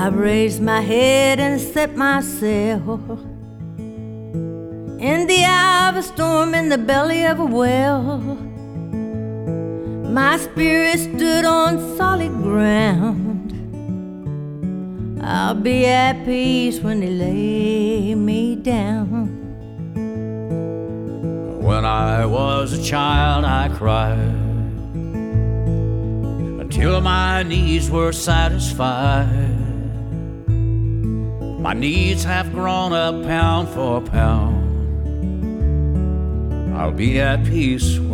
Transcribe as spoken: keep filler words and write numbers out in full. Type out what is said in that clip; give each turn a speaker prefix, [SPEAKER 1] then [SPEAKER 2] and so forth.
[SPEAKER 1] I've raised my head and set my sail in the eye of a storm, in the belly of a whale. My spirit stood on solid ground. I'll be at peace when they lay me down.
[SPEAKER 2] When I was a child, I cried until my needs were satisfied. My needs have grown up pound for pound. I'll be at peace